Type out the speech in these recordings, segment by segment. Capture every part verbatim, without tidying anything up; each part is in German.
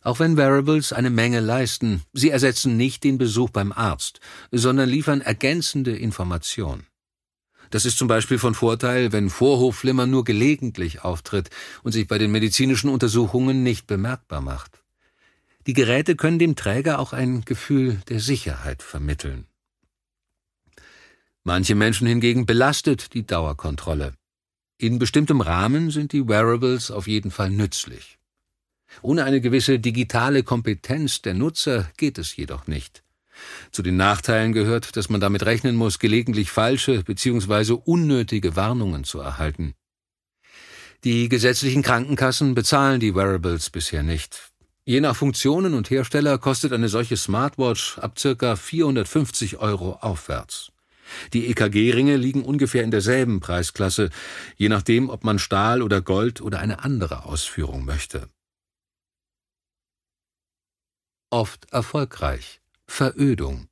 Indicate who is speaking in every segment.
Speaker 1: Auch wenn Wearables eine Menge leisten, sie ersetzen nicht den Besuch beim Arzt, sondern liefern ergänzende Informationen. Das ist zum Beispiel von Vorteil, wenn Vorhofflimmern nur gelegentlich auftritt und sich bei den medizinischen Untersuchungen nicht bemerkbar macht. Die Geräte können dem Träger auch ein Gefühl der Sicherheit vermitteln. Manche Menschen hingegen belastet die Dauerkontrolle. In bestimmtem Rahmen sind die Wearables auf jeden Fall nützlich. Ohne eine gewisse digitale Kompetenz der Nutzer geht es jedoch nicht. Zu den Nachteilen gehört, dass man damit rechnen muss, gelegentlich falsche bzw. unnötige Warnungen zu erhalten. Die gesetzlichen Krankenkassen bezahlen die Wearables bisher nicht. Je nach Funktionen und Hersteller kostet eine solche Smartwatch ab ca. vierhundertfünfzig Euro aufwärts. Die E K G-Ringe liegen ungefähr in derselben Preisklasse, je nachdem, ob man Stahl oder Gold oder eine andere Ausführung möchte. Oft erfolgreich. Verödung.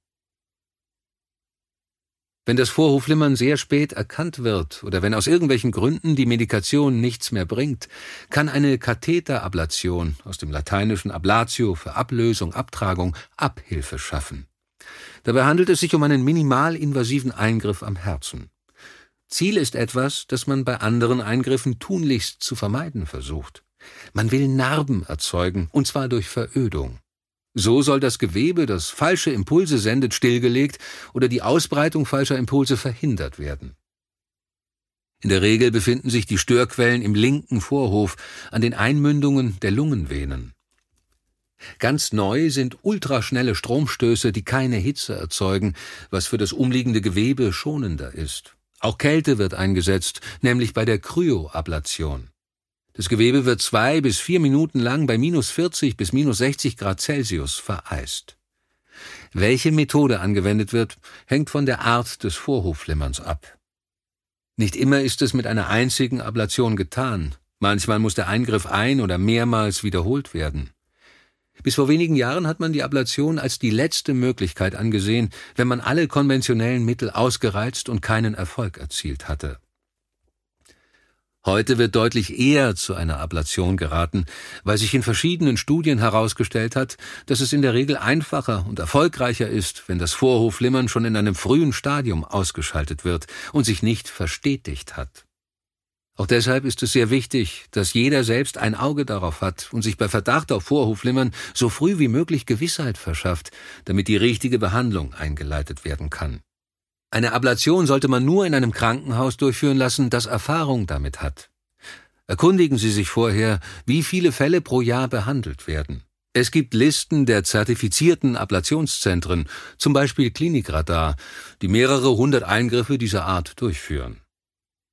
Speaker 1: Wenn das Vorhofflimmern sehr spät erkannt wird oder wenn aus irgendwelchen Gründen die Medikation nichts mehr bringt, kann eine Katheterablation, aus dem lateinischen ablatio für Ablösung, Abtragung, Abhilfe schaffen. Dabei handelt es sich um einen minimalinvasiven Eingriff am Herzen. Ziel ist etwas, das man bei anderen Eingriffen tunlichst zu vermeiden versucht. Man will Narben erzeugen, und zwar durch Verödung. So soll das Gewebe, das falsche Impulse sendet, stillgelegt oder die Ausbreitung falscher Impulse verhindert werden. In der Regel befinden sich die Störquellen im linken Vorhof, an den Einmündungen der Lungenvenen. Ganz neu sind ultraschnelle Stromstöße, die keine Hitze erzeugen, was für das umliegende Gewebe schonender ist. Auch Kälte wird eingesetzt, nämlich bei der Kryoablation. Das Gewebe wird zwei bis vier Minuten lang bei minus vierzig bis minus sechzig Grad Celsius vereist. Welche Methode angewendet wird, hängt von der Art des Vorhofflimmerns ab. Nicht immer ist es mit einer einzigen Ablation getan. Manchmal muss der Eingriff ein- oder mehrmals wiederholt werden. Bis vor wenigen Jahren hat man die Ablation als die letzte Möglichkeit angesehen, wenn man alle konventionellen Mittel ausgereizt und keinen Erfolg erzielt hatte. Heute wird deutlich eher zu einer Ablation geraten, weil sich in verschiedenen Studien herausgestellt hat, dass es in der Regel einfacher und erfolgreicher ist, wenn das Vorhofflimmern schon in einem frühen Stadium ausgeschaltet wird und sich nicht verstetigt hat. Auch deshalb ist es sehr wichtig, dass jeder selbst ein Auge darauf hat und sich bei Verdacht auf Vorhofflimmern so früh wie möglich Gewissheit verschafft, damit die richtige Behandlung eingeleitet werden kann. Eine Ablation sollte man nur in einem Krankenhaus durchführen lassen, das Erfahrung damit hat. Erkundigen Sie sich vorher, wie viele Fälle pro Jahr behandelt werden. Es gibt Listen der zertifizierten Ablationszentren, zum Beispiel Klinikradar, die mehrere hundert Eingriffe dieser Art durchführen.